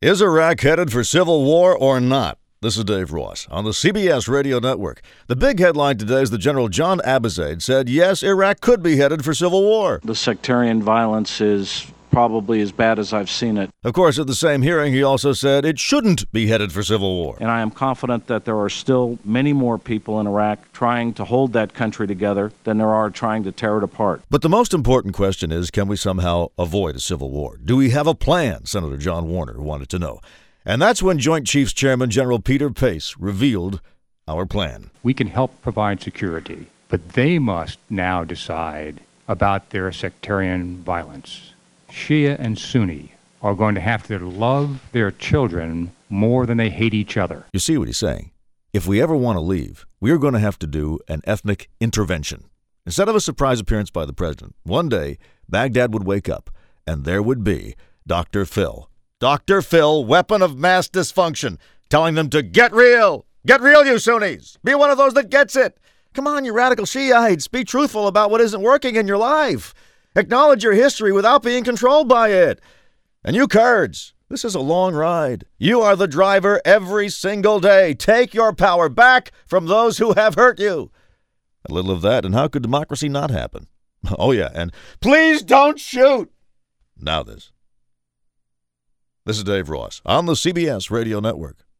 Is Iraq headed for civil war or not? This is Dave Ross on the CBS Radio Network. The big headline today is that General John Abizaid said, yes, Iraq could be headed for civil war. The sectarian violence is probably as bad as I've seen it. Of course, at the same hearing, he also said it shouldn't be headed for civil war. And I am confident that there are still many more people in Iraq trying to hold that country together than there are trying to tear it apart. But the most important question is, can we somehow avoid a civil war? Do we have a plan? Senator John Warner wanted to know. And that's when Joint Chiefs Chairman General Peter Pace revealed our plan. We can help provide security, but they must now decide about their sectarian violence. Shia and Sunni are going to have to love their children more than they hate each other. You see what he's saying? If we ever want to leave, we are going to have to do an ethnic intervention. Instead of a surprise appearance by the president, one day, Baghdad would wake up, and there would be Dr. Phil. Dr. Phil, weapon of mass dysfunction, telling them to get real. Get real, you Sunnis. Be one of those that gets it. Come on, you radical Shiites. Be truthful about what isn't working in your life. Acknowledge your history without being controlled by it. And you Kurds, this is a long ride. You are the driver every single day. Take your power back from those who have hurt you. A little of that, and how could democracy not happen? Oh, yeah, and please don't shoot. Now this. This is Dave Ross on the CBS Radio Network.